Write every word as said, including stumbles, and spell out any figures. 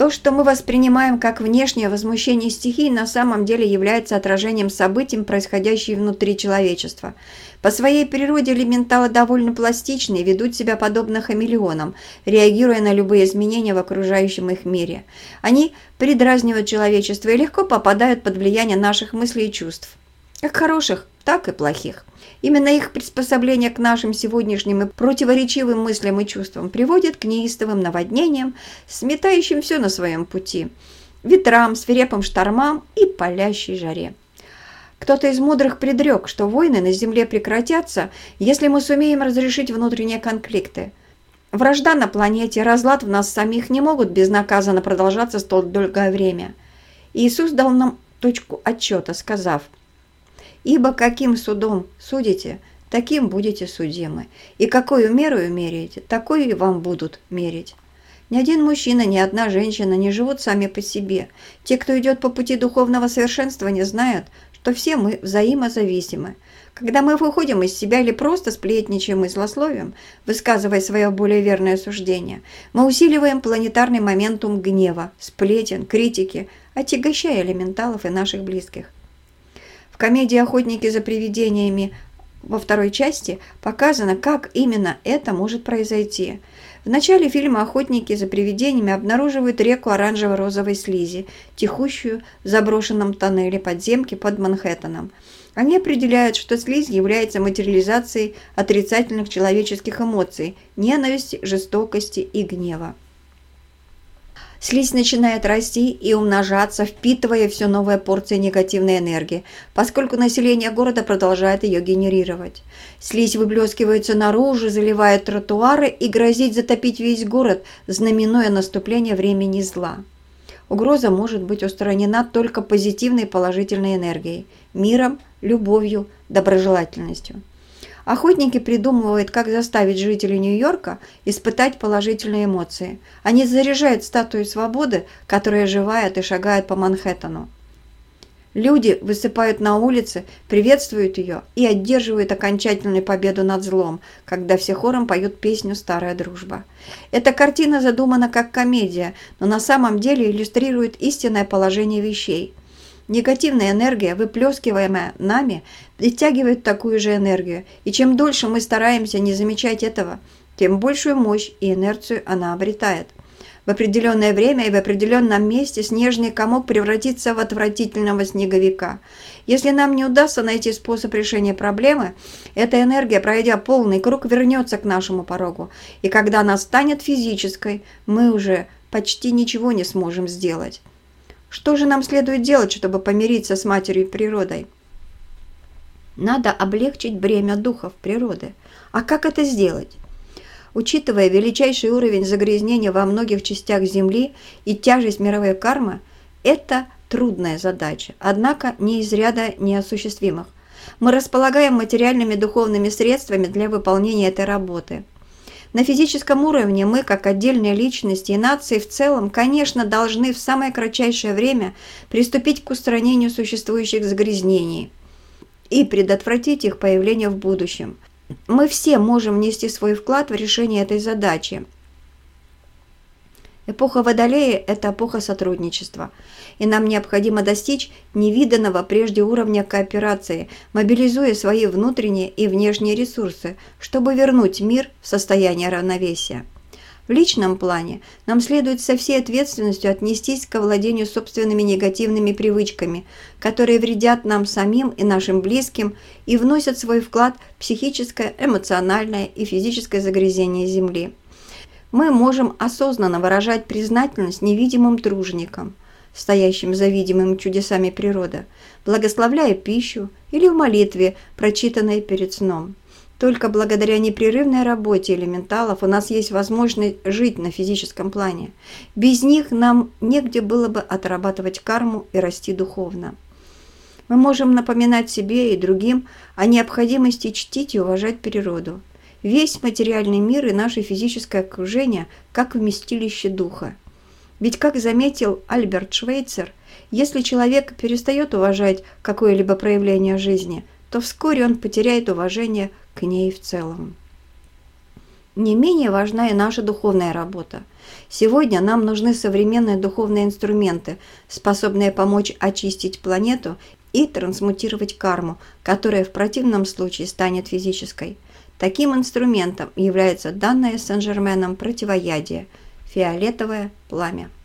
То, что мы воспринимаем как внешнее возмущение стихий, на самом деле является отражением событий, происходящих внутри человечества. По своей природе элементалы довольно пластичны и ведут себя подобно хамелеонам, реагируя на любые изменения в окружающем их мире. Они передразнивают человечество и легко попадают под влияние наших мыслей и чувств, как хороших, так и плохих. Именно их приспособление к нашим сегодняшним и противоречивым мыслям и чувствам приводит к неистовым наводнениям, сметающим все на своем пути, ветрам, свирепым штормам и палящей жаре. Кто-то из мудрых предрек, что войны на земле прекратятся, если мы сумеем разрешить внутренние конфликты. Вражда на планете, разлад в нас самих не могут безнаказанно продолжаться столь долгое время. Иисус дал нам точку отчета, сказав: «Ибо каким судом судите, таким будете судимы, и какую меру меряете, такой и вам будут мерить». Ни один мужчина, ни одна женщина не живут сами по себе. Те, кто идет по пути духовного совершенствования, знают, что все мы взаимозависимы. Когда мы выходим из себя или просто сплетничаем и злословим, высказывая свое более верное суждение, мы усиливаем планетарный моментум гнева, сплетен, критики, отягощая элементалов и наших близких. В комедии «Охотники за привидениями» во второй части показано, как именно это может произойти. В начале фильма охотники за привидениями обнаруживают реку оранжево-розовой слизи, текущую в заброшенном тоннеле подземки под Манхэттеном. Они определяют, что слизь является материализацией отрицательных человеческих эмоций – ненависти, жестокости и гнева. Слизь начинает расти и умножаться, впитывая все новые порции негативной энергии, поскольку население города продолжает ее генерировать. Слизь выплескивается наружу, заливает тротуары и грозит затопить весь город, знаменуя наступление времени зла. Угроза может быть устранена только позитивной положительной энергией, миром, любовью, доброжелательностью. Охотники придумывают, как заставить жителей Нью-Йорка испытать положительные эмоции. Они заряжают статую свободы, которая оживает и шагает по Манхэттену. Люди высыпают на улицы, приветствуют ее и одерживают окончательную победу над злом, когда все хором поют песню «Старая дружба». Эта картина задумана как комедия, но на самом деле иллюстрирует истинное положение вещей. Негативная энергия, выплескиваемая нами, притягивает такую же энергию, и чем дольше мы стараемся не замечать этого, тем большую мощь и инерцию она обретает. В определенное время и в определенном месте снежный комок превратится в отвратительного снеговика. Если нам не удастся найти способ решения проблемы, эта энергия, пройдя полный круг, вернется к нашему порогу, и когда она станет физической, мы уже почти ничего не сможем сделать. Что же нам следует делать, чтобы помириться с матерью природой? Надо облегчить бремя духов природы. А как это сделать? Учитывая величайший уровень загрязнения во многих частях Земли и тяжесть мировой кармы, это трудная задача, однако не из ряда неосуществимых. Мы располагаем материальными и духовными средствами для выполнения этой работы. На физическом уровне мы, как отдельные личности и нации в целом, конечно, должны в самое кратчайшее время приступить к устранению существующих загрязнений и предотвратить их появление в будущем. Мы все можем внести свой вклад в решение этой задачи. Эпоха Водолея – это эпоха сотрудничества, и нам необходимо достичь невиданного прежде уровня кооперации, мобилизуя свои внутренние и внешние ресурсы, чтобы вернуть мир в состояние равновесия. В личном плане нам следует со всей ответственностью отнестись к овладению собственными негативными привычками, которые вредят нам самим и нашим близким и вносят свой вклад в психическое, эмоциональное и физическое загрязнение Земли. Мы можем осознанно выражать признательность невидимым труженикам, стоящим за видимыми чудесами природы, благословляя пищу или в молитве, прочитанной перед сном. Только благодаря непрерывной работе элементалов у нас есть возможность жить на физическом плане. Без них нам негде было бы отрабатывать карму и расти духовно. Мы можем напоминать себе и другим о необходимости чтить и уважать природу. Весь материальный мир и наше физическое окружение как вместилище духа. Ведь, как заметил Альберт Швейцер, если человек перестает уважать какое-либо проявление жизни, то вскоре он потеряет уважение к ней в целом. Не менее важна и наша духовная работа. Сегодня нам нужны современные духовные инструменты, способные помочь очистить планету и трансмутировать карму, которая в противном случае станет физической. Таким инструментом является данное Сен-Жерменом противоядие – фиолетовое пламя.